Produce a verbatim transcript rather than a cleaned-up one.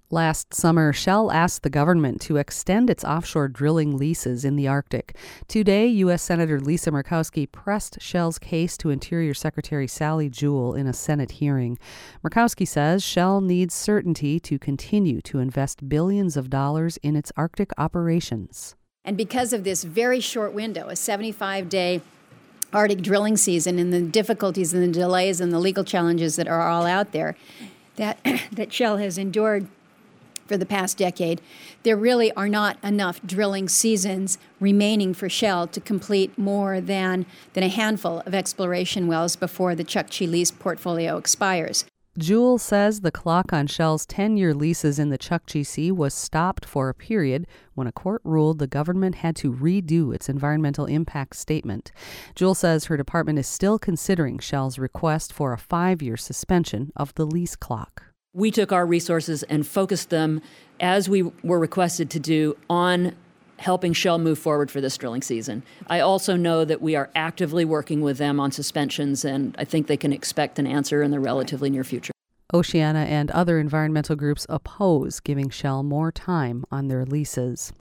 Last summer, Shell asked the government to extend its offshore drilling leases in the Arctic. Today, U S. Senator Lisa Murkowski pressed Shell's case to Interior Secretary Sally Jewell in a Senate hearing. Murkowski says Shell needs certainty to continue to invest billions of dollars in its Arctic operations. And because of this very short window, a seventy-five day Arctic drilling season, and the difficulties and the delays and the legal challenges that are all out there, that, that Shell has endured for the past decade, there really are not enough drilling seasons remaining for Shell to complete more than, than a handful of exploration wells before the Chukchi lease portfolio expires. Jewell says the clock on Shell's ten-year leases in the Chukchi Sea was stopped for a period when a court ruled the government had to redo its environmental impact statement. Jewell says her department is still considering Shell's request for a five-year suspension of the lease clock. We took our resources and focused them, as we were requested to do, on helping Shell move forward for this drilling season. I also know that we are actively working with them on suspensions, and I think they can expect an answer in the relatively near future. Oceana and other environmental groups oppose giving Shell more time on their leases.